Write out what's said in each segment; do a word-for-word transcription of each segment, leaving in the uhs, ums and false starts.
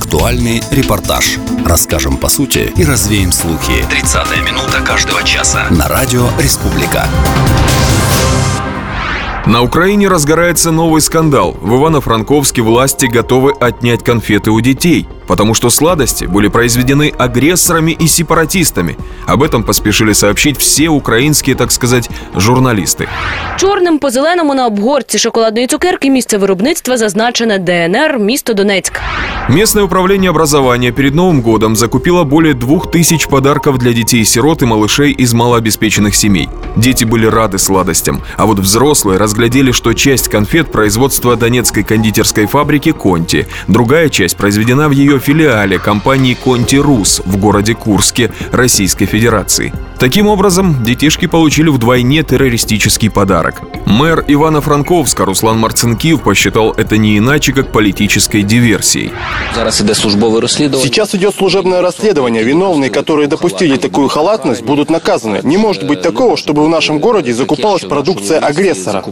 Актуальный репортаж. Расскажем по сути и развеем слухи. тридцатая минута каждого часа. На радио «Республика». На Украине разгорается новый скандал. В Ивано-Франковске власти готовы отнять конфеты у детей, потому что сладости были произведены агрессорами и сепаратистами. Об этом поспішили сообщить все українські, так сказать, журналісти. Чорним по зеленому на обгортці шоколадної цукерки місце виробництва зазначене ДНР, місто Донецьк. Местное управление образования перед Новым годом закупило более двух тысяч подарков для детей-сирот и малышей из малообеспеченных семей. Дети были рады сладостям, а вот взрослые разглядели, что часть конфет производства донецкой кондитерской фабрики «Конти», другая часть произведена в ее филиале компании «Конти Рус» в городе Курске Российской Федерации. Таким образом, детишки получили вдвойне террористический подарок. Мэр Ивано-Франковска Руслан Марцинкив посчитал это не иначе, как политической диверсией. Сейчас идет служебное расследование. Виновные, которые допустили такую халатность, будут наказаны. Не может быть такого, чтобы в нашем городе закупалась продукция агрессора.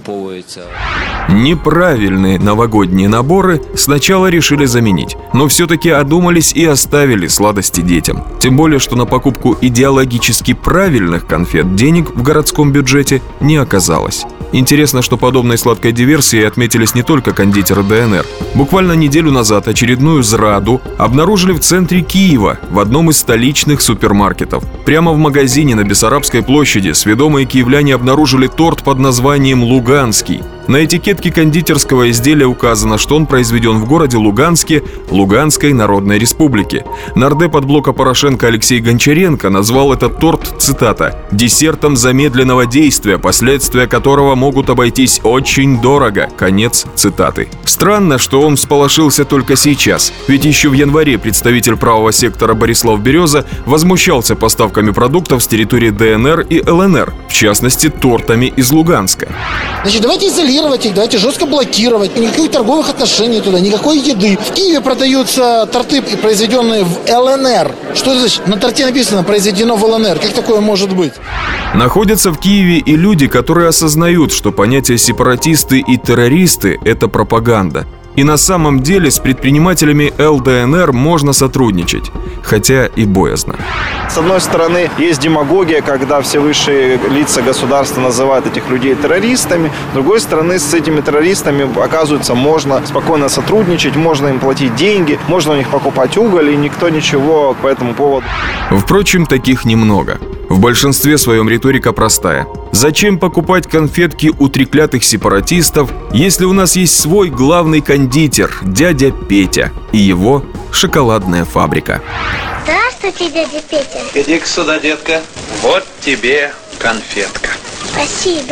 Неправильные новогодние наборы сначала решили заменить, но все-таки одумались и оставили сладости детям. Тем более, что на покупку идеологически правильных конфет денег в городском бюджете не оказалось. Интересно, что подобной сладкой диверсией отметились не только кондитеры ДНР. Буквально неделю назад очередную зраду обнаружили в центре Киева, в одном из столичных супермаркетов. Прямо в магазине на Бессарабской площади сведомые киевляне обнаружили торт под названием «Луганский». На этикетке кондитерского изделия указано, что он произведен в городе Луганске, Луганской Народной Республики. Нардеп от блока Порошенко Алексей Гончаренко назвал этот торт, цитата, «десертом замедленного действия, последствия которого могут обойтись очень дорого». Конец цитаты. Странно, что он всполошился только сейчас, ведь еще в январе представитель правого сектора Борислав Береза возмущался поставками продуктов с территории ДНР и ЛНР, в частности, тортами из Луганска. Значит, давайте изолировать их, давайте жестко блокировать. Никаких торговых отношений туда, никакой еды. В Киеве продаются торты, произведенные в ЛНР. Что это значит? На торте написано «произведено в ЛНР». Как такое может быть? Находятся в Киеве и люди, которые осознают, что понятие «сепаратисты» и «террористы» — это пропаганда. И на самом деле с предпринимателями ЛДНР можно сотрудничать, хотя и боязно. С одной стороны, есть демагогия, когда все высшие лица государства называют этих людей террористами. С другой стороны, с этими террористами, оказывается, можно спокойно сотрудничать, можно им платить деньги, можно у них покупать уголь, и никто ничего по этому поводу. Впрочем, таких немного. В большинстве своем риторика простая. Зачем покупать конфетки у треклятых сепаратистов, если у нас есть свой главный кондитер, дядя Петя, и его шоколадная фабрика? Здравствуйте, дядя Петя. Иди-ка сюда, детка. Вот тебе конфетка. Спасибо.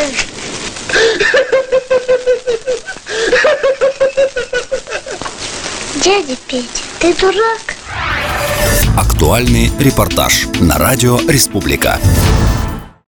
Дядя Петя, ты дурак? Актуальный репортаж на радио «Республика».